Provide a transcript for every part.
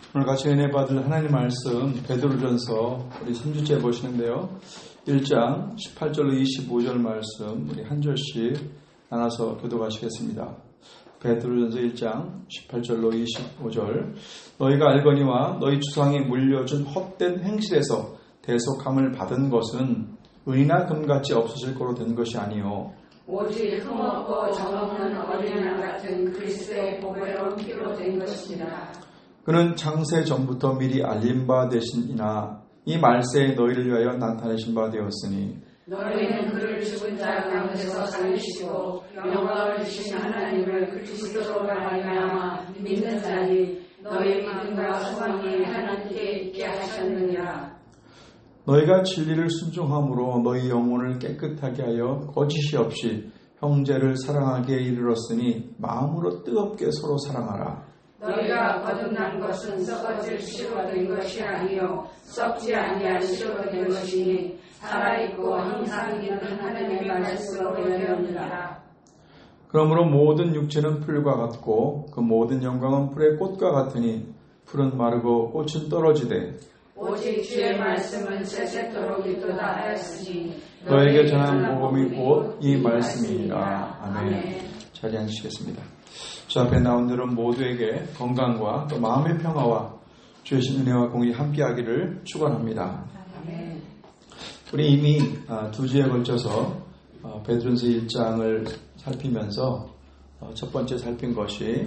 오늘 같이 은혜 받을 하나님 말씀 베드로전서 우리 3주째 보시는데요. 1장 18절로 25절 말씀 우리 한 절씩 나눠서 교독하시겠습니다. 베드로전서 1장 18절로 25절 너희가 알거니와 너희 주상이 물려준 헛된 행실에서 대속함을 받은 것은 은이나 금같이 없어질 거로 된 것이 아니요 오직 흠없고 정없는 어린양 같은 그리스도의 보배로운 피로 된 것입니다. 그는 창세 전부터 미리 알린 바 되시니나 이 말세에 너희를 위하여 나타내신 바 되었으니 너희는 그를 죽은 자 가운데서 살리시고 영광을 주신 하나님을 그리스도로 말미암아 믿는 자니 너희 믿음과 소망이 하나님께 있게 하셨느니라. 너희가 진리를 순종함으로 너희 영혼을 깨끗하게 하여 거짓이 없이 형제를 사랑하게 이르렀으니 마음으로 뜨겁게 서로 사랑하라. 너희가 거듭난 것은 썩어질 씨로 된 것이 아니요 썩지 아니할 씨로 된 것이니 살아있고 항상 있는 하나님의 말씀으로 열렸느니라. 그러므로 모든 육체는 풀과 같고 그 모든 영광은 풀의 꽃과 같으니 풀은 마르고 꽃은 떨어지되 오직 주의 말씀은 세세토록 있도다 하였으니 너에게 전한 복음이 곧 이 말씀이니라. 아멘. 자리에 앉으시겠습니다. 주 앞에 나온 들은 모두에게 건강과 또 마음의 평화와 주의 은혜와 공이 함께하기를 축원합니다. 아멘. 우리 이미 두 주에 걸쳐서 베드로전서 1장을 살피면서 첫 번째 살핀 것이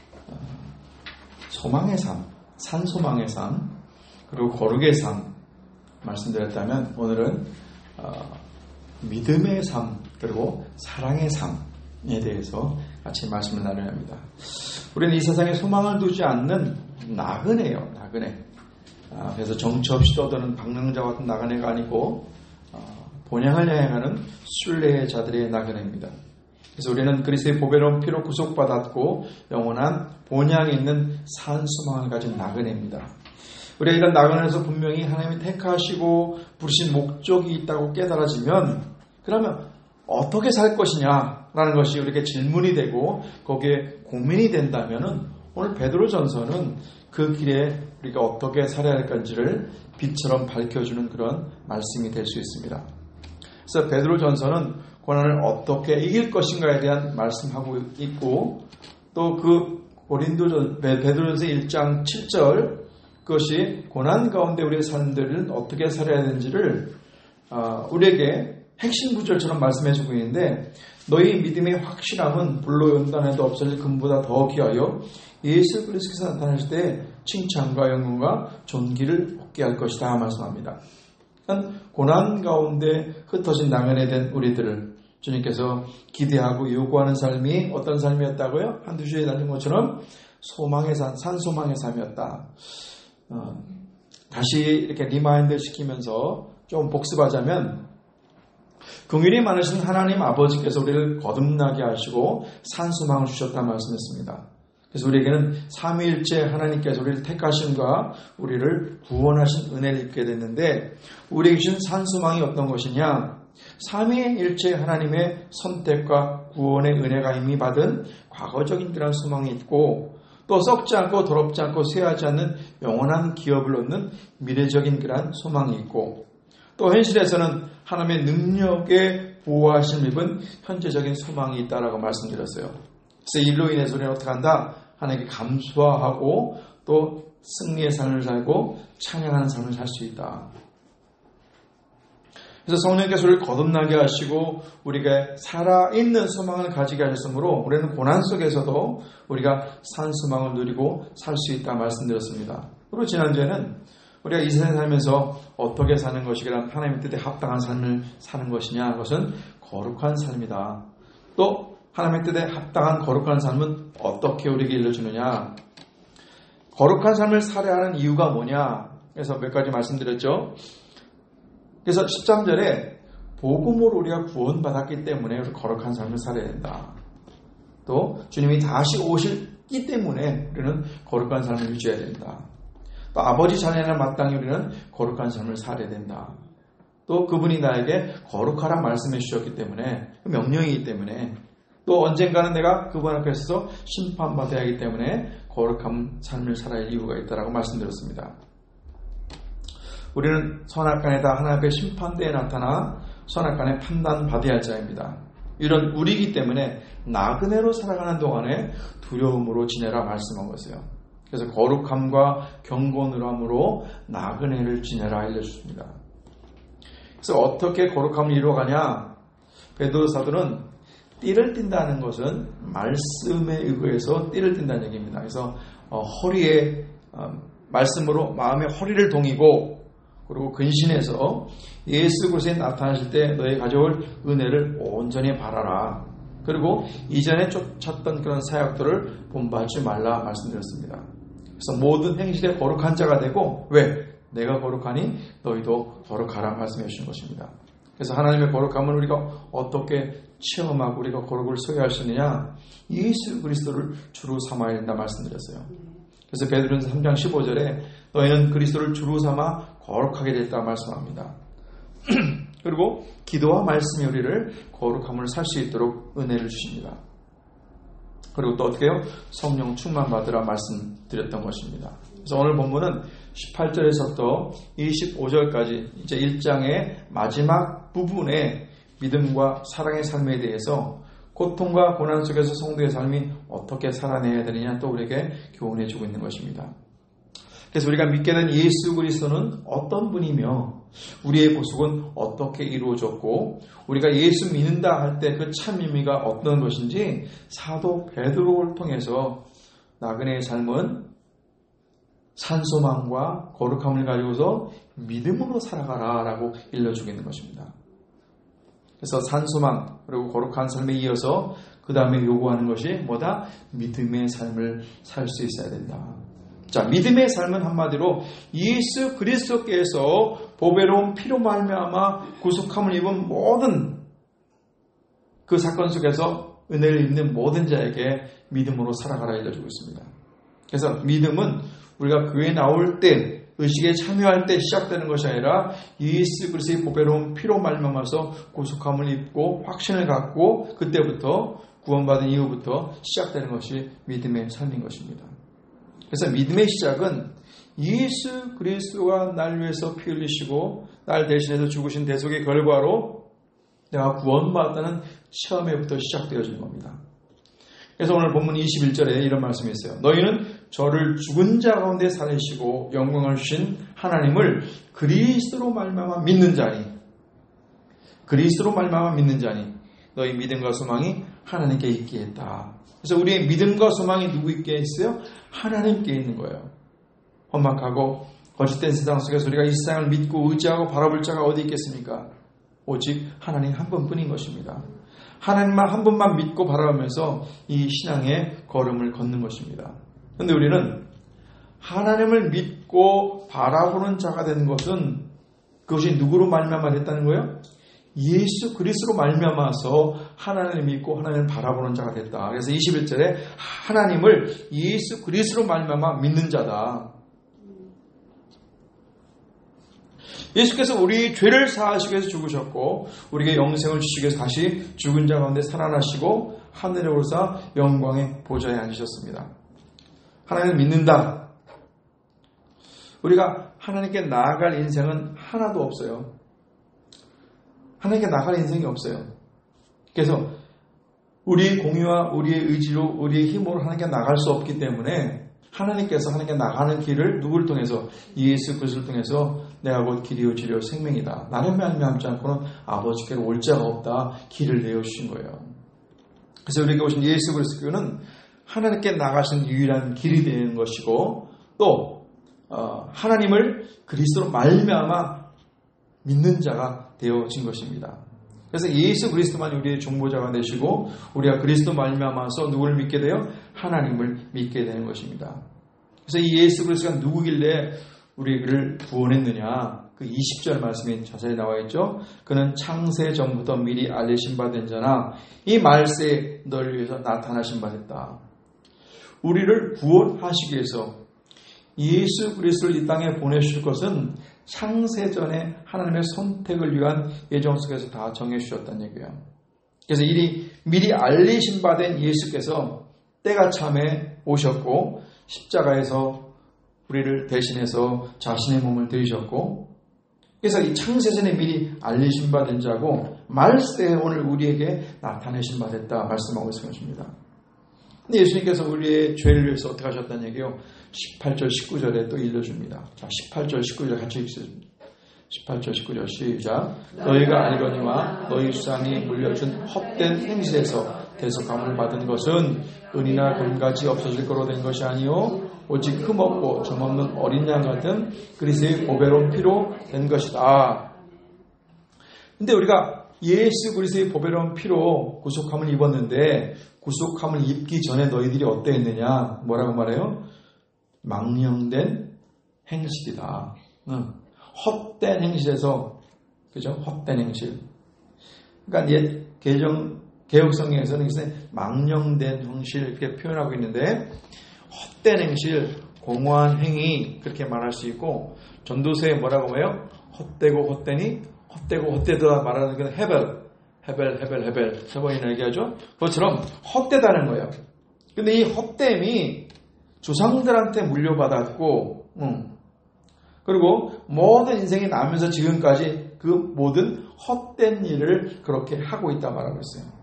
소망의 삶, 산소망의 삶, 그리고 거룩의 삶 말씀드렸다면 오늘은 믿음의 삶 그리고 사랑의 삶에 대해서 같이 말씀을 나눠야 합니다. 우리는 이 세상에 소망을 두지 않는 나그네예요. 나그네. 그래서 정처 없이 떠드는 방랑자와 같은 나그네가 아니고 본향을 향하는 순례의 자들의 나그네입니다. 그래서 우리는 그리스도의 보배로운 피로 구속받았고 영원한 본향에 있는 산 소망을 가진 나그네입니다. 우리가 이런 나그네에서 분명히 하나님이 택하시고 부르신 목적이 있다고 깨달아지면 그러면 어떻게 살 것이냐라는 것이 우리에게 질문이 되고 거기에 고민이 된다면 오늘 베드로전서는 그 길에 우리가 어떻게 살아야 할 건지를 빛처럼 밝혀주는 그런 말씀이 될 수 있습니다. 그래서 베드로전서는 고난을 어떻게 이길 것인가에 대한 말씀하고 있고 또 그 베드로전서 1장 7절 그것이 고난 가운데 우리의 삶들은 어떻게 살아야 되는지를 우리에게 핵심 구절처럼 말씀해주고 있는데 너희 믿음의 확실함은 불로 연단해도 없어질 금보다 더 귀하여 예수 그리스도께서 나타나실 때 칭찬과 영광과 존귀를 얻게 할 것이다 말씀합니다. 고난 가운데 흩어진 나그네 된 우리들을 주님께서 기대하고 요구하는 삶이 어떤 삶이었다고요? 한두 주에 달린 것처럼 소망의 삶, 산소망의 삶이었다. 다시 이렇게 리마인드 시키면서 좀 복습하자면 긍휼이 많으신 하나님 아버지께서 우리를 거듭나게 하시고 산소망을 주셨다 말씀했습니다. 그래서 우리에게는 삼위일체 하나님께서 우리를 택하심과 우리를 구원하신 은혜를 입게 됐는데 우리에게 주신 산소망이 어떤 것이냐? 삼위일체 하나님의 선택과 구원의 은혜가 이미 받은 과거적인 그런 소망이 있고 또 썩지 않고 더럽지 않고 쇠하지 않는 영원한 기업을 얻는 미래적인 그런 소망이 있고 또 현실에서는 하나님의 능력에 보호하심을 입은 현재적인 소망이 있다라고 말씀드렸어요. 그래서 이로 인해서 우리는 어떻게 한다? 하나님께 감수하고 또 승리의 삶을 살고 찬양하는 삶을 살 수 있다. 그래서 성령께서 우리를 거듭나게 하시고 우리가 살아있는 소망을 가지게 하셨으므로 우리는 고난 속에서도 우리가 산 소망을 누리고 살 수 있다 말씀드렸습니다. 그리고 지난주에는 우리가 이 세상에 살면서 어떻게 사는 것이란 하나님의 뜻에 합당한 삶을 사는 것이냐 그것은 거룩한 삶이다. 또 하나님의 뜻에 합당한 거룩한 삶은 어떻게 우리에게 일러주느냐 거룩한 삶을 살아야 하는 이유가 뭐냐 그래서 몇 가지 말씀드렸죠. 그래서 13절에 복음으로 우리가 구원받았기 때문에 우리 거룩한 삶을 살아야 된다. 또 주님이 다시 오실기 때문에 우리는 거룩한 삶을 유지해야 된다. 또 아버지 자녀를 마땅히 우리는 거룩한 삶을 살아야 된다. 또 그분이 나에게 거룩하라 말씀해 주셨기 때문에 명령이기 때문에 또 언젠가는 내가 그분 앞에서 심판받아야 하기 때문에 거룩한 삶을 살아야 할 이유가 있다라고 말씀드렸습니다. 우리는 선악간에다 하나님 앞에 심판대에 나타나 선악간에 판단받아야 할 자입니다. 이런 우리이기 때문에 나그네로 살아가는 동안에 두려움으로 지내라 말씀한 것이에요. 그래서 거룩함과 경건함으로 나그네를 지내라 알려주십니다. 그래서 어떻게 거룩함을 이루어가냐? 베드로 사도는 띠를 띈다는 것은 말씀에 의거해서 띠를 띈다는 얘기입니다. 그래서 허리에 말씀으로 마음의 허리를 동이고 그리고 근신해서 예수 그리스도에 나타나실 때 너희 가져올 은혜를 온전히 바라라. 그리고 이전에 쫓았던 그런 사역들을 본받지 말라 말씀드렸습니다. 그래서 모든 행실에 거룩한 자가 되고 왜? 내가 거룩하니 너희도 거룩하라 말씀해 주신 것입니다. 그래서 하나님의 거룩함을 우리가 어떻게 체험하고 우리가 거룩을 소유할 수 있느냐? 예수 그리스도를 주로 삼아야 된다 말씀드렸어요. 그래서 베드로전서 3장 15절에 너희는 그리스도를 주로 삼아 거룩하게 됐다 말씀합니다. 그리고 기도와 말씀이 우리를 거룩함을 살 수 있도록 은혜를 주십니다. 그리고 또 어떻게 해요? 성령 충만 받으라 말씀드렸던 것입니다. 그래서 오늘 본문은 18절에서부터 25절까지 이제 1장의 마지막 부분에 믿음과 사랑의 삶에 대해서 고통과 고난 속에서 성도의 삶이 어떻게 살아내야 되느냐 또 우리에게 교훈해 주고 있는 것입니다. 그래서 우리가 믿게 된 예수 그리스도는 어떤 분이며 우리의 구속은 어떻게 이루어졌고 우리가 예수 믿는다 할 때 그 참 의미가 어떤 것인지 사도 베드로를 통해서 나그네의 삶은 산소망과 거룩함을 가지고서 믿음으로 살아가라 라고 일러주고 있는 것입니다. 그래서 산소망 그리고 거룩한 삶에 이어서 그 다음에 요구하는 것이 뭐다? 믿음의 삶을 살 수 있어야 된다. 자, 믿음의 삶은 한마디로 예수 그리스도께서 보배로운 피로 말미암아 구속함을 입은 모든 그 사건 속에서 은혜를 입는 모든 자에게 믿음으로 살아가라 알려주고 있습니다. 그래서 믿음은 우리가 교회에 나올 때 의식에 참여할 때 시작되는 것이 아니라 예수 그리스도의 보배로운 피로 말미암아서 구속함을 입고 확신을 갖고 그때부터 구원받은 이후부터 시작되는 것이 믿음의 삶인 것입니다. 그래서 믿음의 시작은 예수 그리스도가 날 위해서 피 흘리시고 날 대신해서 죽으신 대속의 결과로 내가 구원받았다는 체험에부터 시작되어진 겁니다. 그래서 오늘 본문 21절에 이런 말씀이 있어요. 너희는 저를 죽은 자 가운데 살리시고 영광을 주신 하나님을 그리스도로 말미암아 믿는 자니 그리스도로 말미암아 믿는 자니 너희 믿음과 소망이 하나님께 있게 했다. 그래서 우리의 믿음과 소망이 누구 있게 있어요? 하나님께 있는 거예요. 험악하고 거짓된 세상 속에서 우리가 이 세상을 믿고 의지하고 바라볼 자가 어디 있겠습니까? 오직 하나님 한 분뿐인 것입니다. 하나님만 한 분만 믿고 바라보면서 이 신앙의 걸음을 걷는 것입니다. 그런데 우리는 하나님을 믿고 바라보는 자가 되는 것은 그것이 누구로 말미암아 됐다는 거예요? 예수 그리스도로 말미암아서 하나님을 믿고 하나님을 바라보는 자가 됐다. 그래서 21절에 하나님을 예수 그리스도로 말미암아 믿는 자다. 예수께서 우리 죄를 사하시기 위해서 죽으셨고 우리에게 영생을 주시기 위해서 다시 죽은 자 가운데 살아나시고 하늘에 오르사 영광의 보좌에 앉으셨습니다. 하나님을 믿는다. 우리가 하나님께 나아갈 인생은 하나도 없어요. 하나님께 나갈 인생이 없어요. 그래서 우리의 공의와 우리의 의지로 우리의 힘으로 하나님께 나갈 수 없기 때문에 하나님께서 하나님께 나가는 길을 누구를 통해서 예수 그리스도를 통해서 내가 곧 길이요 진리요 생명이다. 나는 말미암지 않고는 아버지께로 올 자가 없다. 길을 내어주신 거예요. 그래서 우리에게 오신 예수 그리스도는 하나님께 나가신 유일한 길이 되는 것이고 또 하나님을 그리스도로 말미암아 믿는 자가 되어진 것입니다. 그래서 예수 그리스도만 우리의 중보자가 되시고 우리가 그리스도 말미암아서 누구를 믿게 돼요? 하나님을 믿게 되는 것입니다. 그래서 이 예수 그리스도가 누구길래 우리를 구원했느냐? 그 20절 말씀이 자세히 나와 있죠. 그는 창세 전부터 미리 알리신 바 된 자나 이 말세에 너를 위해서 나타나신 바 됐다. 우리를 구원하시기 위해서 예수 그리스도를 이 땅에 보내실 것은 창세전에 하나님의 선택을 위한 예정 속에서 다 정해주셨다는 얘기예요. 그래서 미리 알리신 바 된 예수께서 때가 참에 오셨고 십자가에서 우리를 대신해서 자신의 몸을 들이셨고, 그래서 이 창세전에 미리 알리신 바 된 자고 말세에 오늘 우리에게 나타내신 바 됐다 말씀하고 있는 것입니다. 근데 예수님께서 우리의 죄를 위해서 어떻게 하셨다는 얘기요? 18절 19절에 또 일러줍니다. 자, 18절 19절 같이 읽습니다. 18절 19절 시작. 너희가 알거니와 너희 주상이 물려준 헛된 행실에서 대속함을 받은 것은 은이나 금같이 없어질 거로 된 것이 아니요 오직 흠없고 점없는 어린 양 같은 그리스도의 보배로운 피로 된 것이다. 근데 우리가 예수 그리스도의 보배로운 피로 구속함을 입었는데, 구속함을 입기 전에 너희들이 어땠느냐? 뭐라고 말해요? 망령된 행실이다. 헛된 행실에서, 그죠? 헛된 행실. 그러니까 옛 개혁성경에서는 망령된 행실 이렇게 표현하고 있는데, 헛된 행실, 공허한 행위 그렇게 말할 수 있고, 전도서에 뭐라고 해요? 헛되고 헛되니 헛되고 헛되다 말하는 게 헤벨 세 번이나 얘기하죠. 그것처럼 헛되다는 거예요. 근데 이 헛됨이 조상들한테 물려받았고, 그리고 모든 인생이 나면서 지금까지 그 모든 헛된 일을 그렇게 하고 있다 말하고 있어요.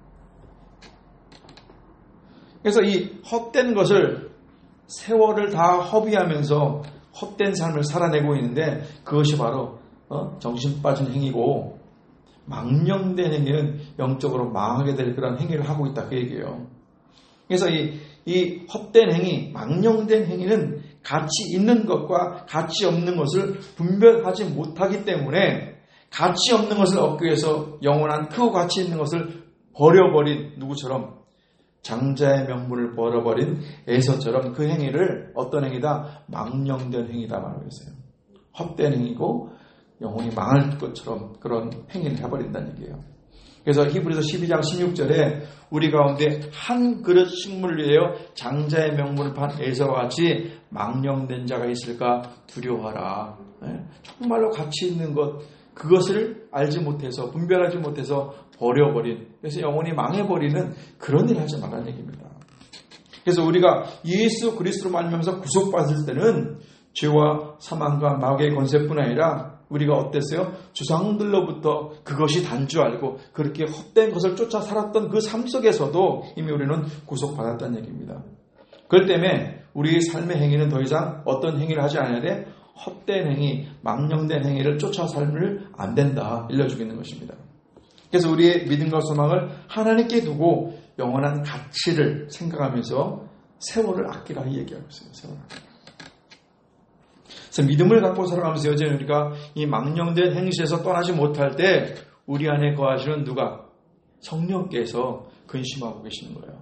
그래서 이 헛된 것을 세월을 다 허비하면서 헛된 삶을 살아내고 있는데, 그것이 바로 정신 빠진 행위고, 망령된 행위는 영적으로 망하게 될 그런 행위를 하고 있다 그 얘기예요. 그래서 이 헛된 행위, 망령된 행위는 가치 있는 것과 가치 없는 것을 분별하지 못하기 때문에, 가치 없는 것을 얻기 위해서 영원한 크고 가치 있는 것을 버려버린 누구처럼, 장자의 명분을 버려버린 에서처럼 그 행위를 어떤 행위다? 망령된 행위다 말하고 있어요. 헛된 행위고 영혼이 망할 것처럼 그런 행위를 해버린다는 얘기예요. 그래서 히브리서 12장 16절에 우리 가운데 한 그릇 식물을 위하여 장자의 명분을 판 에서와 같이 망령된 자가 있을까 두려워하라. 정말로 가치 있는 것, 그것을 알지 못해서, 분별하지 못해서 버려버린, 그래서 영혼이 망해버리는 그런 일을 하지 말라는 얘기입니다. 그래서 우리가 예수 그리스도로 말미암아서 구속받을 때는 죄와 사망과 마귀의 권세뿐 아니라 우리가 어땠어요? 조상들로부터 그것이 단 줄 알고 그렇게 헛된 것을 쫓아 살았던 그 삶 속에서도 이미 우리는 구속받았다는 얘기입니다. 그렇기 때문에 우리의 삶의 행위는 더 이상 어떤 행위를 하지 않아야 돼? 헛된 행위, 망령된 행위를 쫓아 살면 안 된다 일러주고 있는 것입니다. 그래서 우리의 믿음과 소망을 하나님께 두고 영원한 가치를 생각하면서 세월을 아끼라 이 얘기하고 있어요. 세월을 아끼라. 그래서 믿음을 갖고 살아가면서 여전히 우리가 이 망령된 행실에서 떠나지 못할 때 우리 안에 거하시는 누가? 성령께서 근심하고 계시는 거예요.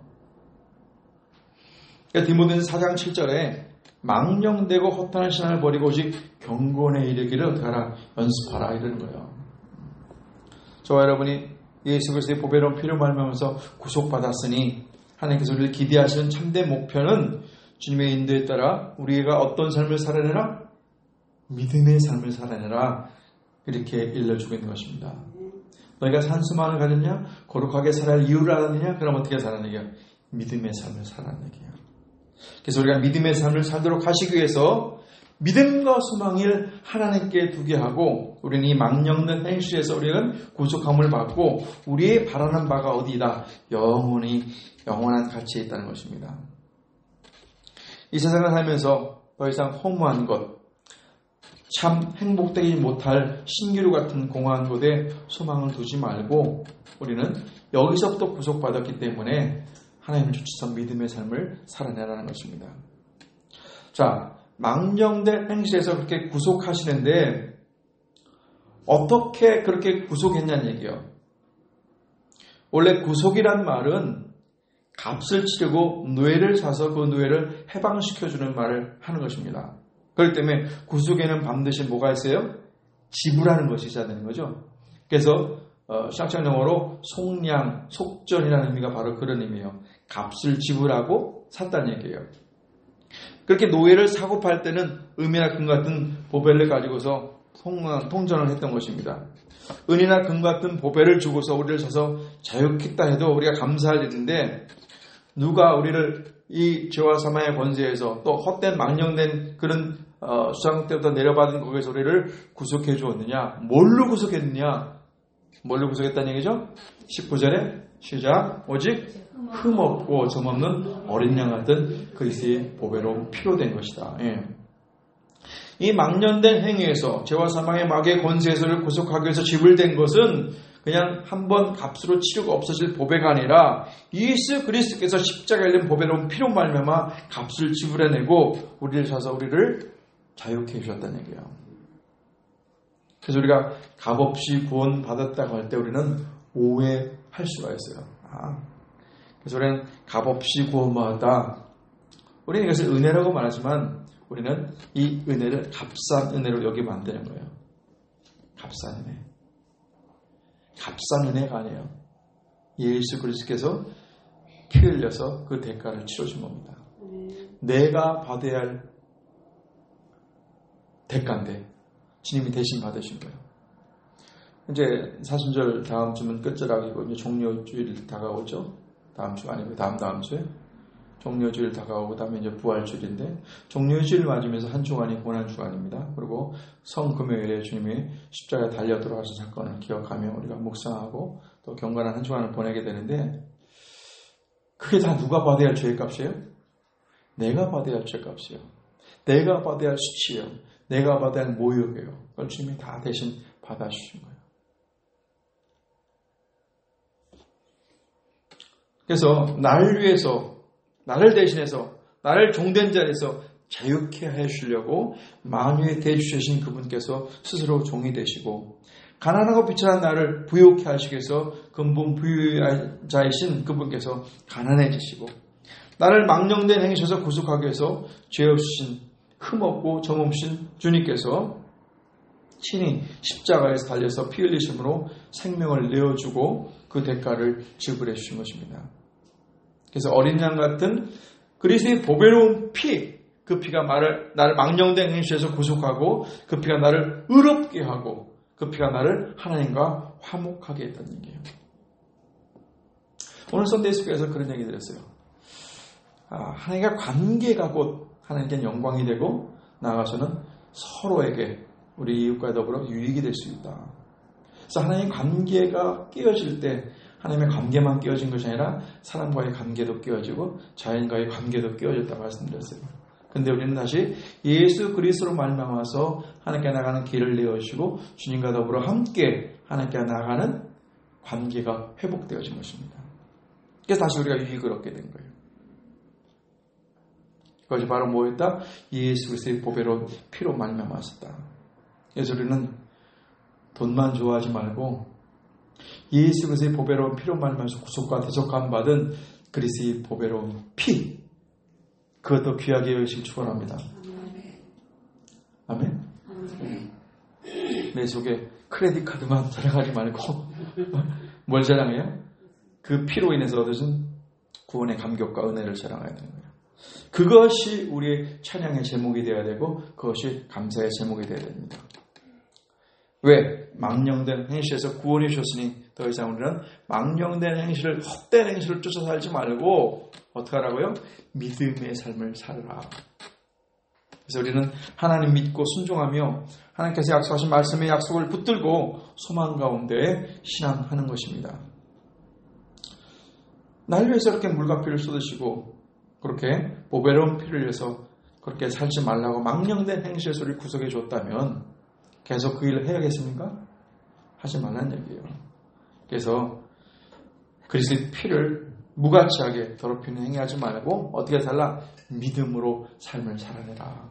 그러니까 디모데전서 4장 7절에 망령되고 허탄한 신앙을 버리고 오직 경건에 이르기를 어떻게 하라? 연습하라 이러는 거예요. 저와 여러분이 예수 그리스도의 보배로운 피를 말미암아서 구속받았으니 하나님께서 우리를 기대하시는 참된 목표는 주님의 인도에 따라 우리가 어떤 삶을 살아내라? 믿음의 삶을 살아내라. 이렇게 일러주고 있는 것입니다. 너희가 산수만을 가졌냐? 거룩하게 살아야 할 이유를 알았느냐? 그럼 어떻게 살아내냐? 믿음의 삶을 살아내기야. 그래서 우리가 믿음의 삶을 살도록 하시기 위해서 믿음과 소망을 하나님께 두게 하고, 우리는 이 망령된 행실에서 우리는 구속함을 받고 우리의 바라는 바가 어디다? 영원한 가치에 있다는 것입니다. 이 세상을 살면서 더 이상 허무한 것, 참 행복되지 못할 신기루 같은 공허한 곳에 소망을 두지 말고 우리는 여기서부터 구속받았기 때문에 하나님을 쫓아서 믿음의 삶을 살아내라는 것입니다. 자, 망령된 행실에서 그렇게 구속하시는데 어떻게 그렇게 구속했냐는 얘기예요. 원래 구속이란 말은 값을 치르고 노예를 사서 그 노예를 해방시켜주는 말을 하는 것입니다. 그렇기 때문에 구속에는 반드시 뭐가 있어요? 지불하는 것이 있어야 되는 거죠. 그래서 샹청 영어로 속량, 속전이라는 의미가 바로 그런 의미예요. 값을 지불하고 샀다는 얘기예요. 그렇게 노예를 사고 팔 때는 은이나 금 같은 보배를 가지고서 통전을 했던 것입니다. 은이나 금 같은 보배를 주고서 우리를 사서 자유했다 해도 우리가 감사할 일인데, 누가 우리를 이 죄와 사망의 권세에서 또 헛된 망령된 그런 수상 때부터 내려받은 거기에서 우리를 구속해 주었느냐? 뭘로 구속했느냐? 뭘로 구속했다는 얘기죠? 19절에 시작. 오직 흠없고 점없는 어린 양 같은 그리스도의 보배로 피로 된 것이다. 예. 이 망령된 행위에서 죄와 사망의 마귀의 권세에서를 구속하기 위해서 지불된 것은 그냥 한번 값으로 치르고 없어질 보배가 아니라 예수 그리스도께서 십자가에 달린 보배로운 피로 말미암아 값을 지불해내고 우리를 사서 우리를 자유케 해주셨다는 얘기예요. 그래서 우리가 값없이 구원받았다고 할 때 우리는 오해할 수가 있어요. 그래서 우리는 값없이 구원받았다. 우리는 이것을 은혜라고 말하지만 우리는 이 은혜를 값싼 은혜로 여기면 안 되는 거예요. 값싼 은혜. 값싼 은혜가 아니에요. 예수 그리스도께서 피 흘려서 그 대가를 치러준 겁니다. 내가 받아야 할 대가인데 주님이 대신 받으신 거예요. 이제 사순절 다음 주면 끝자락이고 이제 종료주일 다가오죠. 다음 주 아니고 다음 주에 종료주일 다가오고 다음에 이제 부활주일인데, 종료주일 맞으면서 한 주간이 고난 주간입니다. 그리고 성금요일에 주님이 십자가에 달려 돌아가신 사건을 기억하며 우리가 묵상하고 또 경건한 한 주간을 보내게 되는데, 그게 다 누가 받아야 할 죄값이에요? 내가 받아야 할 죄값이에요. 내가 받아야 할 수치예요. 내가 받아야 할 모욕이에요. 그걸 주님이 다 대신 받아주신 거예요. 그래서 나를 위해서, 나를 대신해서, 나를 종된 자리에서 자유케 하시려고 만유의 대주신 그분께서 스스로 종이 되시고, 가난하고 비천한 나를 부유케 하시기 위해서 근본 부유자이신 그분께서 가난해지시고, 나를 망령된 행위에서 구속하기 위해서 죄 없으신 흠없고 점없으신 주님께서 친히 십자가에서 달려서 피 흘리심으로 생명을 내어주고 그 대가를 지불해 주신 것입니다. 그래서 어린 양 같은 그리스도의 보배로운 피, 그 피가 나를 망령된 행실에서 구속하고, 그 피가 나를 의롭게 하고, 그 피가 나를 하나님과 화목하게 했다는 얘기예요. 오늘 선데이스쿨에서 그런 얘기 드렸어요. 하나님과 관계가 곧 하나님께 영광이 되고, 나아가서는 서로에게 우리 이웃과 더불어 유익이 될 수 있다. 그래서 하나님의 관계가 깨어질 때 하나님의 관계만 깨어진 것이 아니라 사람과의 관계도 깨어지고 자연과의 관계도 깨어졌다고 말씀드렸어요. 그런데 우리는 다시 예수 그리스도로 말미암아서 하나님께 나가는 길을 내어주시고 주님과 더불어 함께 하나님께 나가는 관계가 회복되어진 것입니다. 그래서 다시 우리가 유익을 얻게 된 거예요. 그것이 바로 뭐였다? 예수 그리스도의 보배로운 피로 말미암았었다. 그래서 우리는 돈만 좋아하지 말고 예수 그리스도의 보배로운 피로 말미암아서 구속과 대속함 받은 그리스도의 보배로운 피, 그것도 귀하게 여기시길 축원합니다. 아멘. 내 속에 크레딧 카드만 자랑하지 말고 뭘 자랑해요? 그 피로 인해서 얻으신 구원의 감격과 은혜를 자랑해야 되는 거예요. 그것이 우리의 찬양의 제목이 되어야 되고 그것이 감사의 제목이 되어야 됩니다. 왜? 망령된 행실에서 구원해 주셨으니 더 이상 우리는 망령된 행실을, 헛된 행실을 쫓아 살지 말고 어떻게 하라고요? 믿음의 삶을 살아라. 그래서 우리는 하나님 믿고 순종하며 하나님께서 약속하신 말씀의 약속을 붙들고 소망 가운데 신앙하는 것입니다. 날 위해서 이렇게 물과 피를 쏟으시고 그렇게 보배로운 피를 위해서 그렇게 살지 말라고 망령된 행실에서 우리를 구속해 줬다면 계속 그 일을 해야겠습니까? 하지 말라는 얘기예요. 그래서 그리스도의 피를 무가치하게 더럽히는 행위하지 말고 어떻게 살라? 믿음으로 삶을 살아내라.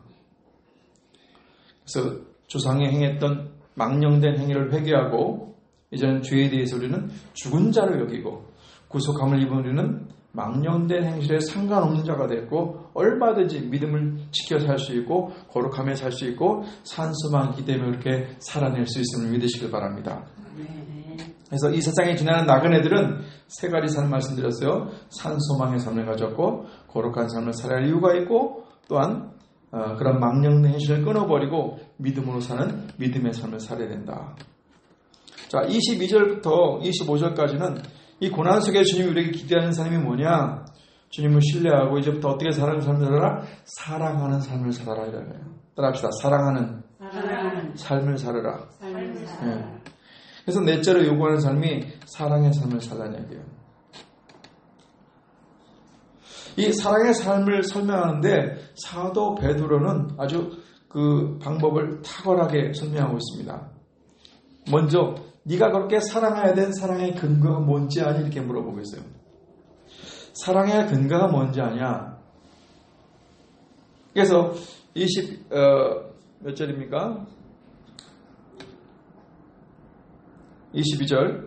그래서 조상이 행했던 망령된 행위를 회개하고 이제는 죄에 대해서 우리는 죽은 자로 여기고 구속함을 입은 우리는 망령된 행실에 상관없는 자가 됐고 얼마든지 믿음을 지켜 살 수 있고 거룩하며 살 수 있고 산소망 기대며 이렇게 살아낼 수 있음을 믿으시길 바랍니다. 그래서 이 세상에 지나는 나그네들은 세 가지 삶을 말씀드렸어요. 산소망의 삶을 가졌고 거룩한 삶을 살아야 할 이유가 있고 또한 그런 망령된 행실을 끊어버리고 믿음으로 사는 믿음의 삶을 살아야 된다. 자, 22절부터 25절까지는 이 고난 속에 주님이 우리에게 기대하는 삶이 뭐냐? 주님을 신뢰하고 이제부터 어떻게 사랑하는 삶을 살아라? 사랑하는 삶을 살아라 이래요. 따라합시다. 사랑하는 삶을 살아라. 네. 그래서 넷째로 요구하는 삶이 사랑의 삶을 살라는 얘기예요. 이 사랑의 삶을 설명하는데 사도 베드로는 아주 그 방법을 탁월하게 설명하고 있습니다. 먼저 네가 그렇게 사랑해야 된 사랑의 근거가 뭔지 아니? 이렇게 물어보고 있어요. 사랑의 근거가 뭔지 아냐? 그래서 몇 절입니까? 22절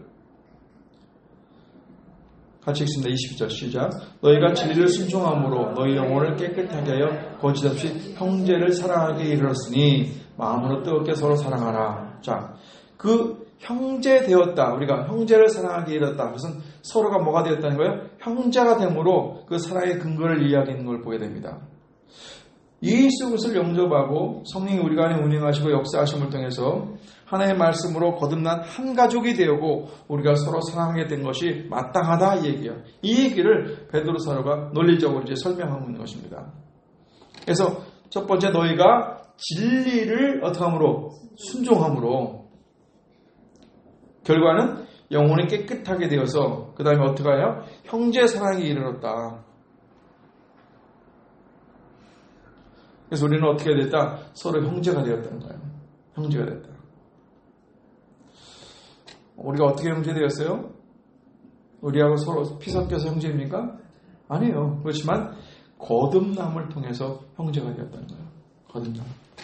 같이 읽습니다. 22절 시작. 너희가 진리를 순종함으로 너희 영혼을 깨끗하게 하여 거짓 없이 형제를 사랑하게 이르렀으니 마음으로 뜨겁게 서로 사랑하라. 자, 그 형제 되었다. 우리가 형제를 사랑하게 이르렀다. 그것은 서로가 뭐가 되었다는 거예요? 형제가 됨으로 그 사랑의 근거를 이야기하는 걸 보게 됩니다. 예수 그리스도를 영접하고 성령이 우리 안에 운행하시고 역사하심을 통해서 하나님의 말씀으로 거듭난 한 가족이 되고 우리가 서로 사랑하게 된 것이 마땅하다 이 얘기예요. 이 얘기를 베드로 사도가 논리적으로 이제 설명하고 있는 것입니다. 그래서 첫 번째 너희가 진리를 어떻게 함으로? 순종함으로 결과는 영혼이 깨끗하게 되어서 그 다음에 어떻게 해요? 형제 사랑에 이르렀다. 그래서 우리는 어떻게 됐다? 서로 형제가 되었다는 거예요. 형제가 됐다. 우리가 어떻게 형제 되었어요? 우리하고 서로 피 섞여서 형제입니까? 아니에요. 그렇지만 거듭남을 통해서 형제가 되었다는 거예요. 거듭남.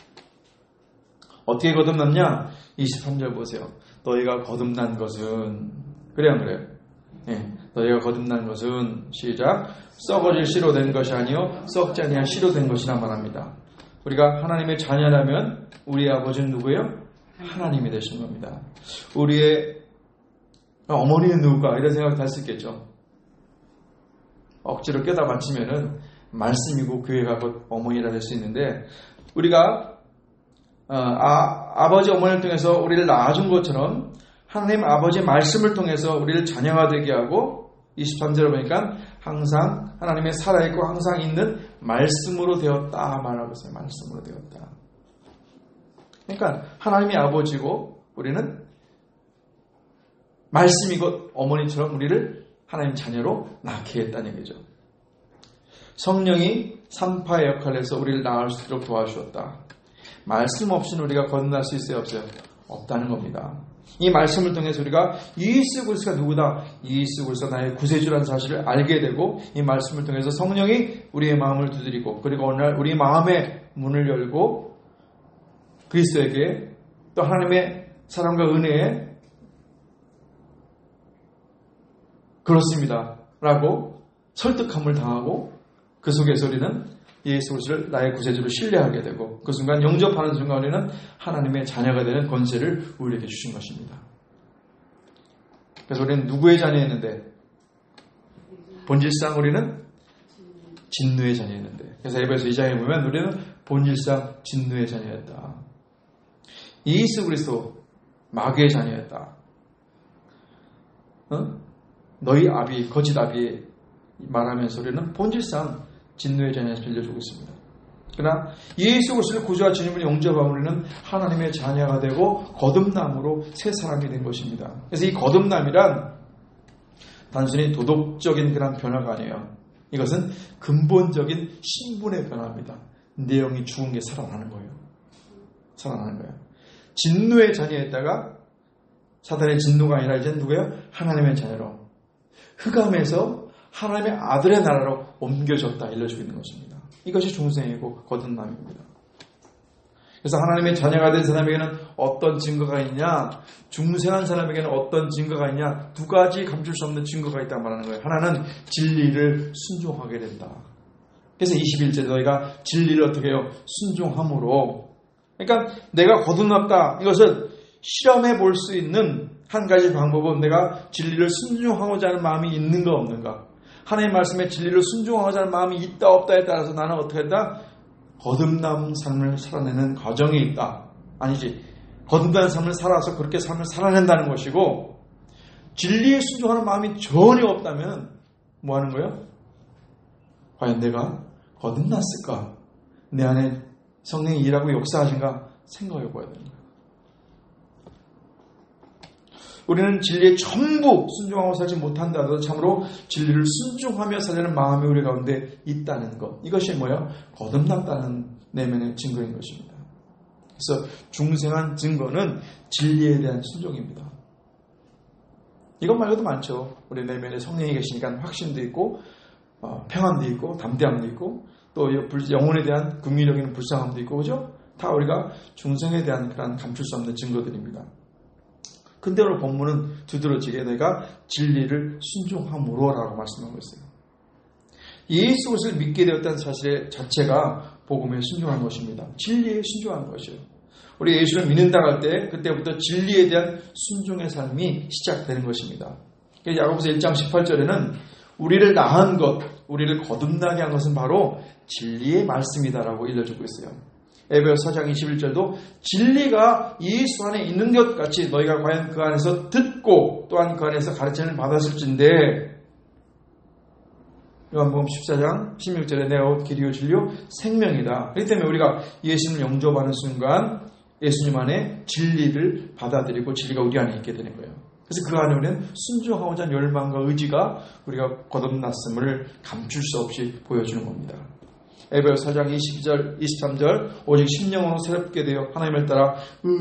어떻게 거듭났냐? 23절 보세요. 너희가 거듭난 것은 그래요, 안 그래요? 네. 너희가 거듭난 것은 시작 썩어질 씨로 된 것이 아니요 썩지 아니한 씨로 된 것이라 말합니다. 우리가 하나님의 자녀라면 우리의 아버지는 누구예요? 하나님이 되신 겁니다. 우리의 어머니는 누굴까? 이런 생각을 할 수 있겠죠. 억지로 껴다 맞추면은 말씀이고 교회가 곧 어머니라 될 수 있는데 우리가 아버지 어머니를 통해서 우리를 낳아준 것처럼 하나님 아버지의 말씀을 통해서 우리를 자녀가 되게 하고 23절에 보니까 항상 하나님의 살아있고 항상 있는 말씀으로 되었다 말하고 있어요. 말씀으로 되었다. 그러니까 하나님이 아버지고 우리는 말씀이고 어머니처럼 우리를 하나님 자녀로 낳게 했다는 얘기죠. 성령이 산파의 역할을 해서 우리를 낳을 수 있도록 도와주었다. 말씀 없이는 우리가 거듭날 수 있어요? 없어요? 없다는 겁니다. 이 말씀을 통해서 우리가 예수 그리스도가 누구다? 예수 그리스도가 나의 구세주라는 사실을 알게 되고 이 말씀을 통해서 성령이 우리의 마음을 두드리고 그리고 어느 날 우리 마음의 문을 열고 그리스도에게 또 하나님의 사랑과 은혜에 그렇습니다 라고 설득함을 당하고 그 속에서 우리는 예수 그리스도를 나의 구세주로 신뢰하게 되고 그 순간 영접하는 순간 우리는 하나님의 자녀가 되는 권세를 우리에게 주신 것입니다. 그래서 우리는 누구의 자녀였는데? 본질상 우리는 진노의 자녀였는데. 그래서 에베소 2장에 보면 우리는 본질상 진노의 자녀였다. 예수 그리스도 마귀의 자녀였다. 너희 아비 거짓 아비 말하면서 우리는 본질상 진노의 자녀에서 빌려주고 있습니다. 그러나 예수 그리스도를 구주와 주님을 영접하면 우리는 하나님의 자녀가 되고 거듭남으로 새 사람이 된 것입니다. 그래서 이 거듭남이란 단순히 도덕적인 그런 변화가 아니에요. 이것은 근본적인 신분의 변화입니다. 내 영이 죽은 게 살아나는 거예요. 살아나는 거예요. 진노의 자녀였다가 사단의 진노가 아니라 이제 누구예요? 하나님의 자녀로 흑암에서 하나님의 아들의 나라로 옮겨졌다 일러주고 있는 것입니다. 이것이 중생이고 거듭남입니다. 그래서 하나님의 자녀가 된 사람에게는 어떤 증거가 있냐? 중생한 사람에게는 어떤 증거가 있냐? 두 가지 감출 수 없는 증거가 있다고 말하는 거예요. 하나는 진리를 순종하게 된다. 그래서 21절 너희가 진리를 어떻게 해요? 순종함으로. 그러니까 내가 거듭났다. 이것을 실험해 볼 수 있는 한 가지 방법은 내가 진리를 순종하고자 하는 마음이 있는가 없는가. 하나님의 말씀에 진리를 순종하고자 하는 마음이 있다 없다에 따라서 나는 어떻게 했다? 거듭남 삶을 살아내는 과정이 있다. 아니지. 거듭난 삶을 살아서 그렇게 삶을 살아낸다는 것이고, 진리에 순종하는 마음이 전혀 없다면 뭐 하는 거예요? 과연 내가 거듭났을까? 내 안에 성령이 일하고 역사하신가 생각해 봐야 됩니다. 우리는 진리에 전부 순종하고 살지 못한다 하더라도 참으로 진리를 순종하며 살려는 마음이 우리 가운데 있다는 것. 이것이 뭐예요? 거듭났다는 내면의 증거인 것입니다. 그래서 중생한 증거는 진리에 대한 순종입니다. 이것 말고도 많죠. 우리 내면에 성령이 계시니까 확신도 있고 평안도 있고 담대함도 있고 또 영혼에 대한 긍휼력에는 불쌍함도 있고, 그죠? 다 우리가 중생에 대한 그런 감출 수 없는 증거들입니다. 근데 오늘 본문은 두드러지게 내가 진리를 순종함으로라고 말씀하고 있어요. 예수 그리스도를 믿게 되었다는 사실 자체가 복음에 순종한 것입니다. 진리에 순종한 것이에요. 우리 예수를 믿는다고 할 때 그때부터 진리에 대한 순종의 삶이 시작되는 것입니다. 야고보서 1장 18절에는 우리를 낳은 것, 우리를 거듭나게 한 것은 바로 진리의 말씀이다라고 일러주고 있어요. 에베소서 4장 21절도 진리가 예수 안에 있는 것 같이 너희가 과연 그 안에서 듣고 또한 그 안에서 가르침을 받았을진데, 요한복음 14장 16절에 내 옷 길이요 진리요 생명이다. 그렇기 때문에 우리가 예수님을 영접하는 순간 예수님 안에 진리를 받아들이고 진리가 우리 안에 있게 되는 거예요. 그래서 그 안에 우리는 순종하고자 하는 열망과 의지가 우리가 거듭났음을 감출 수 없이 보여주는 겁니다. 에베소서 4장 22절, 23절 오직 심령으로 새롭게 되어 하나님을 따라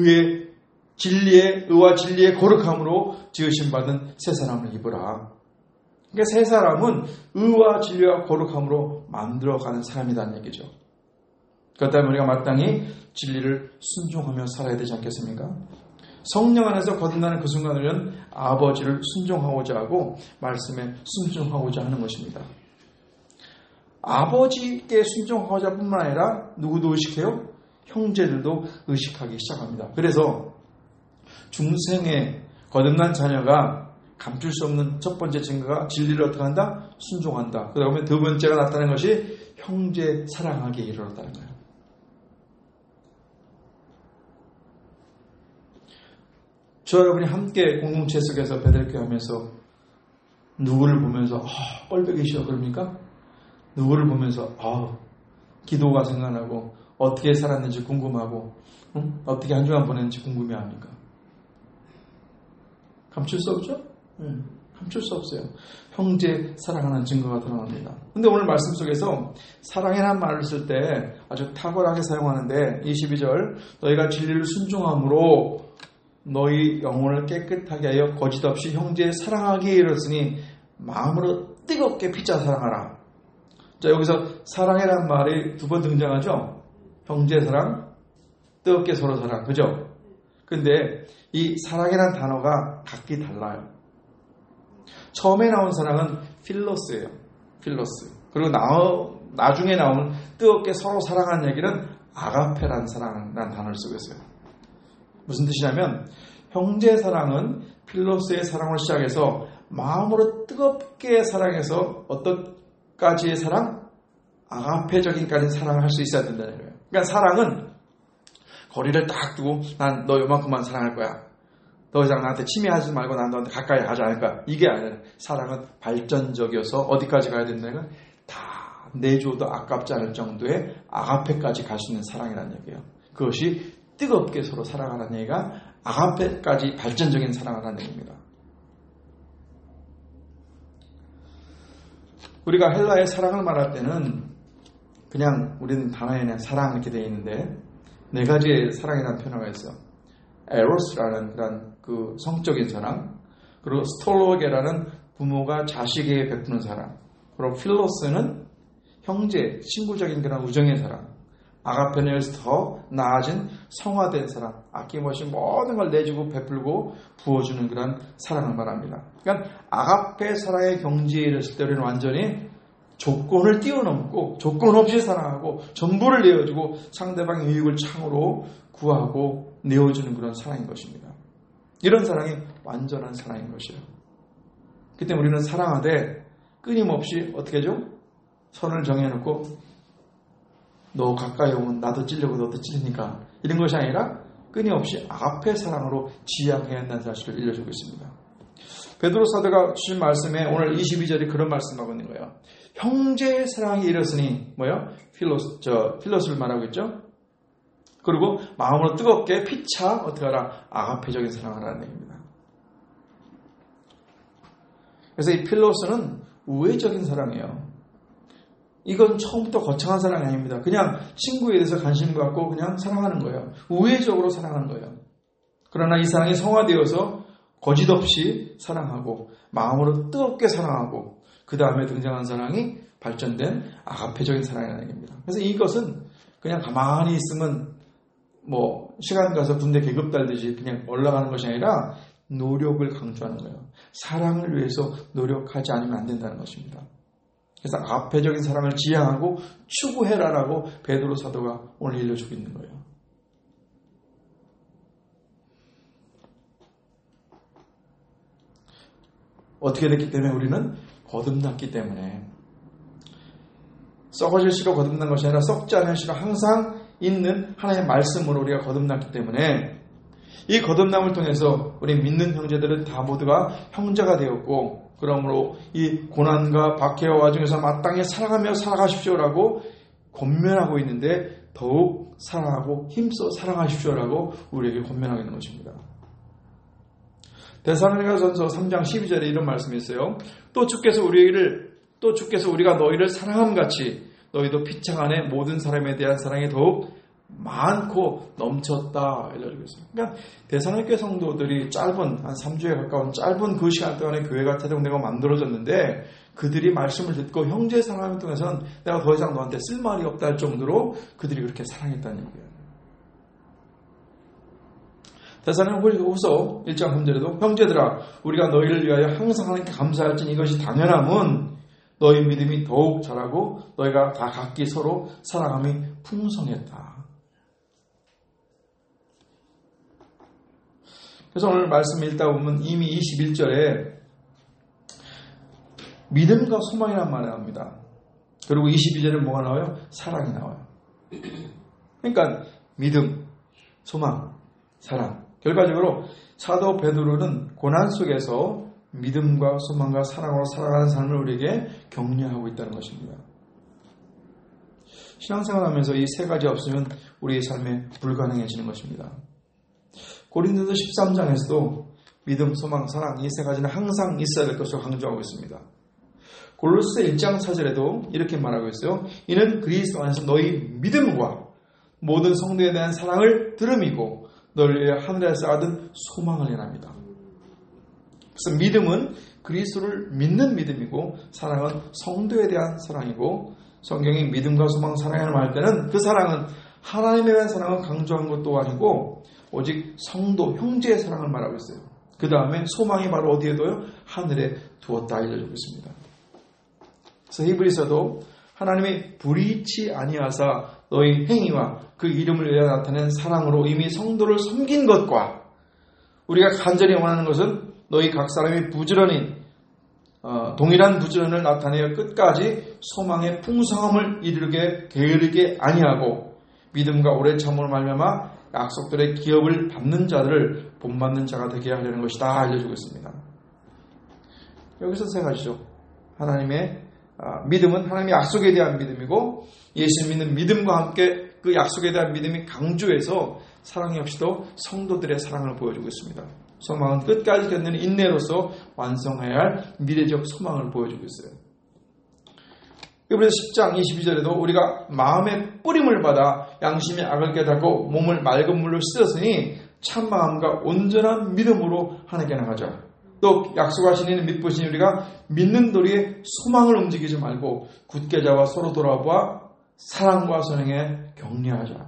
의와 진리의 거룩함으로 지으심 받은 새 사람을 입으라. 그러니까 새 사람은 의와 진리와 거룩함으로 만들어가는 사람이라는 얘기죠. 그렇다면 우리가 마땅히 진리를 순종하며 살아야 되지 않겠습니까? 성령 안에서 거듭나는 그 순간에는 아버지를 순종하고자 하고 말씀에 순종하고자 하는 것입니다. 아버지께 순종하고자 뿐만 아니라 누구도 의식해요? 형제들도 의식하기 시작합니다. 그래서 중생의 거듭난 자녀가 감출 수 없는 첫 번째 증거가 진리를 어떻게 한다? 순종한다. 그 다음에 두 번째가 나타나는 것이 형제 사랑하기에 이르렀다는 거예요. 저와 여러분이 함께 공동체 속에서 베들교회 하면서 누구를 보면서 꼴보기 싫어 그럽니까? 누구를 보면서 기도가 생각나고 어떻게 살았는지 궁금하고 어떻게 한 주간 보냈는지 궁금해합니까? 감출 수 없죠? 감출 수 없어요. 형제 사랑하는 증거가 드러납니다. 근데 오늘 말씀 속에서 사랑이라는 말을 쓸 때 아주 탁월하게 사용하는데 22절 너희가 진리를 순종함으로 너희 영혼을 깨끗하게 하여 거짓 없이 형제 사랑하기에 이르렀으니 마음으로 뜨겁게 피차 사랑하라. 자, 여기서 사랑이라는 말이 두 번 등장하죠. 형제 사랑, 뜨겁게 서로 사랑, 그죠? 근데 이 사랑이라는 단어가 각기 달라요. 처음에 나온 사랑은 필로스예요. 필로스. 그리고 나중에 나오는 뜨겁게 서로 사랑하는 얘기는 아가페라는 사랑이라는 단어를 쓰고 있어요. 무슨 뜻이냐면 형제 사랑은 필로스의 사랑을 시작해서 마음으로 뜨겁게 사랑해서 어떤 까지의 사랑? 아가페적인까지 사랑을 할 수 있어야 된다는 거예요. 그러니까 사랑은 거리를 딱 두고 난 너 요만큼만 사랑할 거야. 더 이상 나한테 침해하지 말고 난 너한테 가까이 가지 않을 거야. 이게 아니라 사랑은 발전적이어서 어디까지 가야 된다는 건 다 내줘도 아깝지 않을 정도의 아가페까지 갈 수 있는 사랑이라는 얘기예요. 그것이 뜨겁게 서로 사랑하는 얘기가 아가페까지 발전적인 사랑을 하는 얘기입니다. 우리가 헬라의 사랑을 말할 때는 그냥 우리는 단어에 그냥 사랑 이렇게 되어 있는데 네 가지의 사랑이라는 표현가 있어요. 에로스라는 그런 그 성적인 사랑, 그리고 스톨로게라는 부모가 자식에게 베푸는 사랑, 그리고 필로스는 형제, 친구적인 그런 우정의 사랑, 아가페는 여기서 더 나아진 성화된 사랑, 아낌없이 모든 걸 내주고 베풀고 부어주는 그런 사랑을 말합니다. 그러니까 아가페 사랑의 경지에 이르렀을 때 우리는 완전히 조건을 뛰어넘고 조건 없이 사랑하고 전부를 내어주고 상대방의 유익을 창으로 구하고 내어주는 그런 사랑인 것입니다. 이런 사랑이 완전한 사랑인 것이에요. 그렇기 때문에 우리는 사랑하되 끊임없이 어떻게 하죠? 선을 정해놓고 너 가까이 오면 나도 찔리고 너도 찔리니까 이런 것이 아니라 끊임없이 아가페 사랑으로 지향해야 한다는 사실을 알려주고 있습니다. 베드로 사도가 주신 말씀에 오늘 22절이 그런 말씀하고 있는 거예요. 형제의 사랑이 이르렀으니 뭐요? 필로스를 말하고 있죠. 그리고 마음으로 뜨겁게 피차 어떻게 하라? 아가페적인 사랑을 하라는 얘기입니다. 그래서 이 필로스는 우애적인 사랑이에요. 이건 처음부터 거창한 사랑이 아닙니다. 그냥 친구에 대해서 관심을 갖고 그냥 사랑하는 거예요. 우애적으로 사랑하는 거예요. 그러나 이 사랑이 성화되어서 거짓없이 사랑하고 마음으로 뜨겁게 사랑하고 그 다음에 등장한 사랑이 발전된 아가페적인 사랑이라는 얘기입니다. 그래서 이것은 그냥 가만히 있으면 시간 가서 군대 계급 달듯이 그냥 올라가는 것이 아니라 노력을 강조하는 거예요. 사랑을 위해서 노력하지 않으면 안 된다는 것입니다. 그래서 아가페적인 사랑을 지향하고 추구해라라고 베드로 사도가 오늘 일러주고 있는 거예요. 어떻게 됐기 때문에 우리는 거듭났기 때문에 썩어질 씨로 거듭난 것이 아니라 썩지 않은 씨로 항상 있는 하나님의 말씀으로 우리가 거듭났기 때문에 이 거듭남을 통해서 우리 믿는 형제들은 다 모두가 형제가 되었고 그러므로 이 고난과 박해와 와중에서 마땅히 사랑하며 살아가십시오라고 권면하고 있는데 더욱 사랑하고 힘써 사랑하십시오라고 우리에게 권면하고 있는 것입니다. 데살로니가전서 3장 12절에 이런 말씀이 있어요. 또 주께서 우리가 너희를 사랑함같이 너희도 피창 안에 모든 사람에 대한 사랑이 더욱 많고 넘쳤다 알려주고 있습니다. 그러니까 데살로니가 성도들이 짧은 한 3주에 가까운 짧은 그 시간 동안에 교회가 태동되고 만들어졌는데 그들이 말씀을 듣고 형제의 사랑을 통해서는 내가 더 이상 너한테 쓸 말이 없다 할 정도로 그들이 그렇게 사랑했다는 얘기예요. 데살로니가후서 1장 3절에도 형제들아 우리가 너희를 위하여 항상 하나님께 감사할지니 이것이 당연함은 너희 믿음이 더욱 자라고 너희가 다 각기 서로 사랑함이 풍성했다. 그래서 오늘 말씀 읽다 보면 이미 21절에 믿음과 소망이라는 말이 나옵니다. 그리고 22절에 뭐가 나와요? 사랑이 나와요. 그러니까 믿음, 소망, 사랑. 결과적으로 사도 베드로는 고난 속에서 믿음과 소망과 사랑으로 살아가는 삶을 우리에게 격려하고 있다는 것입니다. 신앙생활하면서 이 세 가지 없으면 우리의 삶에 불가능해지는 것입니다. 고린도서 13장에서도 믿음, 소망, 사랑 이 세 가지는 항상 있어야 될 것으로 강조하고 있습니다. 골로새 1장 4절에도 이렇게 말하고 있어요. 이는 그리스도 안에서 너희 믿음과 모든 성도에 대한 사랑을 들음이고 너를 위해 하늘에서 얻은 소망을 얘납니다. 그래서 믿음은 그리스도를 믿는 믿음이고 사랑은 성도에 대한 사랑이고 성경이 믿음과 소망, 사랑을 말할 때는 그 사랑은 하나님에 대한 사랑을 강조한 것도 아니고 오직 성도, 형제의 사랑을 말하고 있어요. 그 다음에 소망이 바로 어디에 둬요? 하늘에 두었다 알려주고 있습니다. 그래서 히브리서도 하나님이 불의치 아니하사 너희 행위와 그 이름을 위하여 나타낸 사랑으로 이미 성도를 섬긴 것과 우리가 간절히 원하는 것은 너희 각 사람이 부지런히 동일한 부지런을 나타내어 끝까지 소망의 풍성함을 이르게 게으르게 아니하고 믿음과 오래 참음으로 말미암아 약속들의 기업을 받는 자들을 본받는 자가 되게 하려는 것이다 알려주고 있습니다. 여기서 세 가지죠. 하나님의 믿음은 하나님의 약속에 대한 믿음이고 예수 믿는 믿음과 함께 그 약속에 대한 믿음이 강조해서 사랑 역시도 성도들의 사랑을 보여주고 있습니다. 소망은 끝까지 견디는 인내로서 완성해야 할 미래적 소망을 보여주고 있어요. 이번에 10장 22절에도 우리가 마음의 뿌림을 받아 양심의 악을 깨닫고 몸을 맑은 물로 씻었으니 참마음과 온전한 믿음으로 하나님께 나가자. 또 약속하신 이는 믿으신 우리가 믿는 도리에 소망을 움직이지 말고 굳게 잡아 서로 돌아보아 사랑과 선행에 격려하자.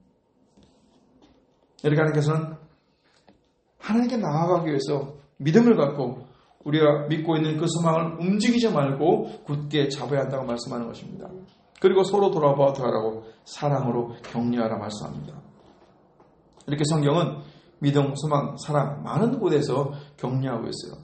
이렇게 하나님께서는 하나님께 나아가기 위해서 믿음을 갖고 우리가 믿고 있는 그 소망을 움직이지 말고 굳게 잡아야 한다고 말씀하는 것입니다. 그리고 서로 돌아보아 어떡하라고 사랑으로 격려하라 말씀합니다. 이렇게 성경은 믿음, 소망, 사랑 많은 곳에서 격려하고 있어요.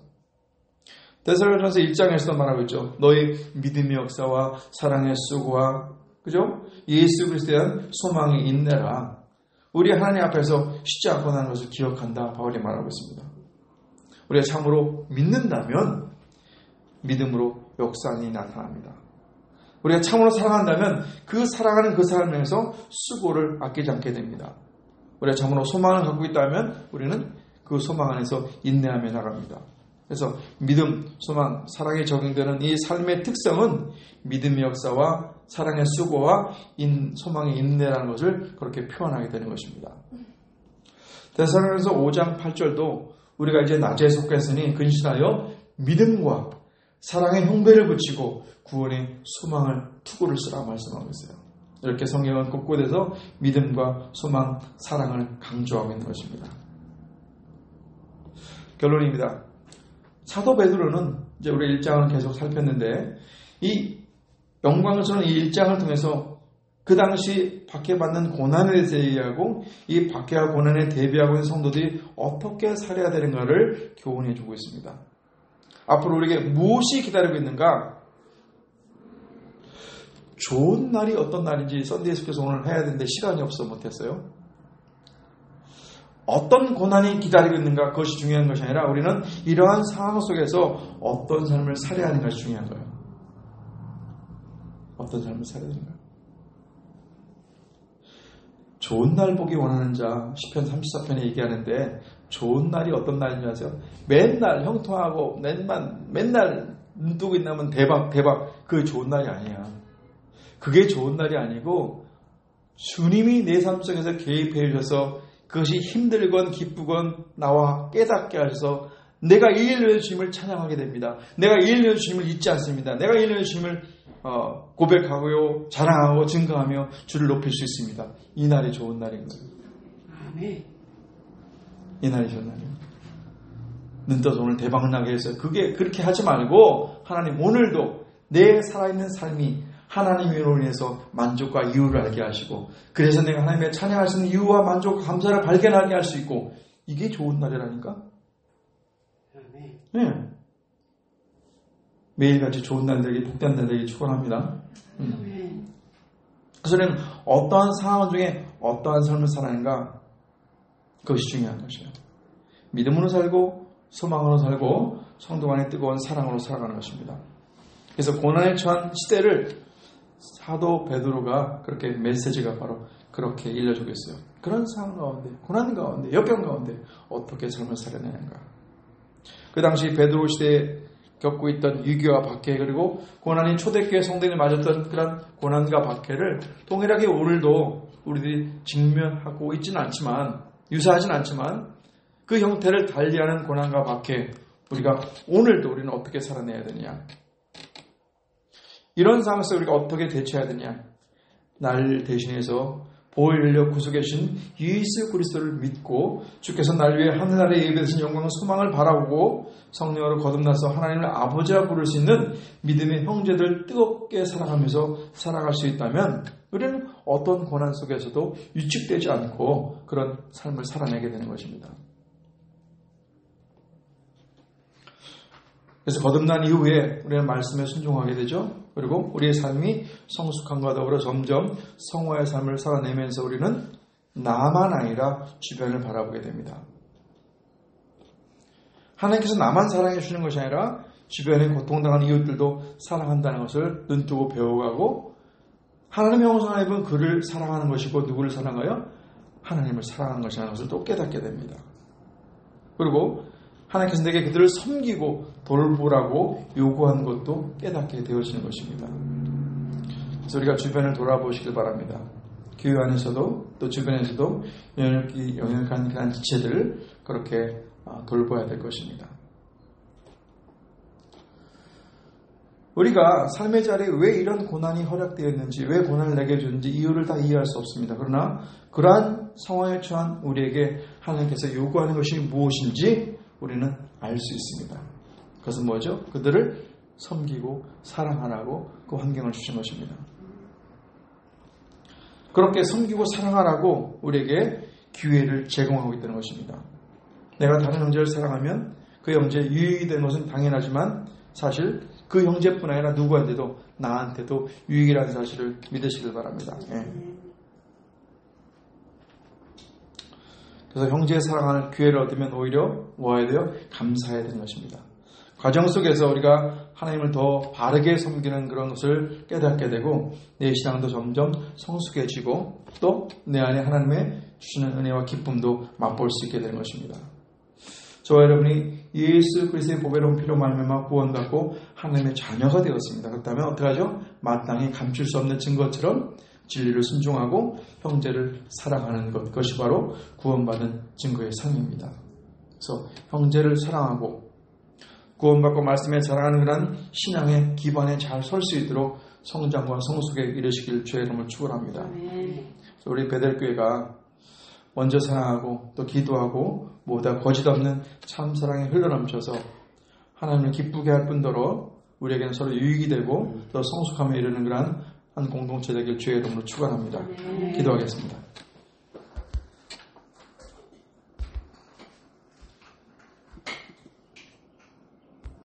데살로니가서 1장에서도 말하고 있죠. 너희 믿음의 역사와 사랑의 수고와 그죠? 예수 그리스도에 대한 소망의 인내라. 우리 하나님 앞에서 쉽지 않고 나는 것을 기억한다. 바울이 말하고 있습니다. 우리가 참으로 믿는다면 믿음으로 역사이 나타납니다. 우리가 참으로 사랑한다면 그 사랑하는 그 사람을 위해서 수고를 아끼지 않게 됩니다. 우리가 참으로 소망을 갖고 있다면 우리는 그 소망 안에서 인내하며 나갑니다. 그래서 믿음, 소망, 사랑에 적용되는 이 삶의 특성은 믿음의 역사와 사랑의 수고와 소망의 인내라는 것을 그렇게 표현하게 되는 것입니다. 데살로니가서 5장 8절도 우리가 이제 낮에 속했으니 근신하여 믿음과 사랑의 형배를 붙이고 구원의 소망을 투구를 쓰라 말씀하고 있어요. 이렇게 성경은 곳곳에서 믿음과 소망, 사랑을 강조하고 있는 것입니다. 결론입니다. 사도 베드로는 이제 우리 1장을 계속 살폈는데 이 영광스러운 이 1장을 통해서 그 당시 박해받는 고난에 대해서 얘기하고 이 박해와 고난에 대비하고 있는 성도들이 어떻게 살아야 되는가를 교훈해 주고 있습니다. 앞으로 우리에게 무엇이 기다리고 있는가? 좋은 날이 어떤 날인지 썬데이 스크에서 오늘 해야 되는데 시간이 없어 못했어요. 어떤 고난이 기다리고 있는가 그것이 중요한 것이 아니라 우리는 이러한 상황 속에서 어떤 삶을 살아야 하는 것이 중요한 거예요. 어떤 삶을 살아야 되는가? 좋은 날 보기 원하는 자 시편 34편에 얘기하는데 좋은 날이 어떤 날인지 아세요? 맨날 형통하고 맨날 눈 뜨고 있나면 대박 그게 좋은 날이 아니야. 그게 좋은 날이 아니고 주님이 내 삶 속에서 개입해 주셔서 그것이 힘들건 기쁘건 나와 깨닫게 하셔서 내가 이 일을 주님을 찬양하게 됩니다. 내가 이 일을 주님을 잊지 않습니다. 내가 이 일을 주님을 고백하고요, 자랑하고 증거하며 주를 높일 수 있습니다. 이 날이 좋은 날인 거예요. 아멘. 이 날이 좋은 날이에요. 눈 떠서 오늘 대박 나게 해서 그렇게 하지 말고 하나님 오늘도 내 살아있는 삶이 하나님의 이름으로 인해서 만족과 이유를 알게 하시고 그래서 내가 하나님의 찬양할 수 있는 이유와 만족과 감사를 발견하게 할 수 있고 이게 좋은 날이라니까. 네. 매일같이 좋은 날 되기 복된 날 되기 축원합니다. 그래서 우리는 어떠한 상황 중에 어떠한 삶을 살아가는가 그것이 중요한 것이에요. 믿음으로 살고 소망으로 살고 성도 간의 뜨거운 사랑으로 살아가는 것입니다. 그래서 고난에 처한 시대를 사도 베드로가 그렇게 메시지가 바로 그렇게 일러주고 있어요. 그런 상황 가운데, 고난 가운데, 역경 가운데 어떻게 삶을 살아내는가. 그 당시 베드로 시대에 겪고 있던 위기와 박해 그리고 고난이 초대교회 성도들이 맞았던 그런 고난과 박해를 동일하게 오늘도 우리들이 직면하고 있지는 않지만 유사하지는 않지만 그 형태를 달리하는 고난과 박해 우리가 오늘도 우리는 어떻게 살아내야 되느냐. 이런 상황에서 우리가 어떻게 대처해야 되냐. 날 대신해서 보혈로 구속하신 예수 그리스도를 믿고 주께서 날 위해 하늘나라에 예배되신 영광과 소망을 바라보고 성령으로 거듭나서 하나님을 아버지라 부를 수 있는 믿음의 형제들 뜨겁게 사랑하면서 살아갈 수 있다면 우리는 어떤 고난 속에서도 위축되지 않고 그런 삶을 살아내게 되는 것입니다. 그래서 거듭난 이후에 우리는 말씀에 순종하게 되죠. 그리고 우리의 삶이 성숙함과 더불어 점점 성화의 삶을 살아내면서 우리는 나만 아니라 주변을 바라보게 됩니다. 하나님께서 나만 사랑해 주시는 것이 아니라 주변에 고통당하는 이웃들도 사랑한다는 것을 눈뜨고 배워가고 하나님의 형상을 입은 그를 사랑하는 것이고 누구를 사랑하여? 하나님을 사랑하는 것이라는 것을 또 깨닫게 됩니다. 그리고 하나님께서 내게 그들을 섬기고 돌보라고 요구하는 것도 깨닫게 되어지는 것입니다. 그래서 우리가 주변을 돌아보시길 바랍니다. 교회 안에서도 또 주변에서도 연약한 그런 지체들을 그렇게 돌봐야 될 것입니다. 우리가 삶의 자리에 왜 이런 고난이 허락되었는지, 왜 고난을 내게 줬는지 이유를 다 이해할 수 없습니다. 그러나 그러한 상황에 처한 우리에게 하나님께서 요구하는 것이 무엇인지 우리는 알 수 있습니다. 그것은 뭐죠? 그들을 섬기고 사랑하라고 그 환경을 주신 것입니다. 그렇게 섬기고 사랑하라고 우리에게 기회를 제공하고 있다는 것입니다. 내가 다른 형제를 사랑하면 그 형제에 유익이 되는 것은 당연하지만 사실 그 형제뿐 아니라 누구한테도 나한테도 유익이라는 사실을 믿으시길 바랍니다. 예. 그래서 형제의 사랑하는 기회를 얻으면 오히려 뭐 해야 돼요? 감사해야 되는 것입니다. 과정 속에서 우리가 하나님을 더 바르게 섬기는 그런 것을 깨닫게 되고 내 신앙도 점점 성숙해지고 또 내 안에 하나님의 주시는 은혜와 기쁨도 맛볼 수 있게 되는 것입니다. 저와 여러분이 예수 그리스도의 보배로운 피로 말미암아 구원받고 하나님의 자녀가 되었습니다. 그렇다면 어떡하죠? 마땅히 감출 수 없는 증거처럼 진리를 순종하고 형제를 사랑하는 것, 그것이 바로 구원받은 증거의 삶입니다. 그래서 형제를 사랑하고 구원받고 말씀에 자랑하는 그런 신앙의 기반에 잘 설 수 있도록 성장과 성숙에 이르시길 주의 이름을 축원합니다. 우리 베델교회가 먼저 사랑하고 또 기도하고 모두 거짓 없는 참 사랑에 흘러넘쳐서 하나님을 기쁘게 할 뿐더러 우리에게는 서로 유익이 되고 또 성숙함에 이르는 그러한 한 공동체 되길 주의 이름으로 축원합니다. 기도하겠습니다.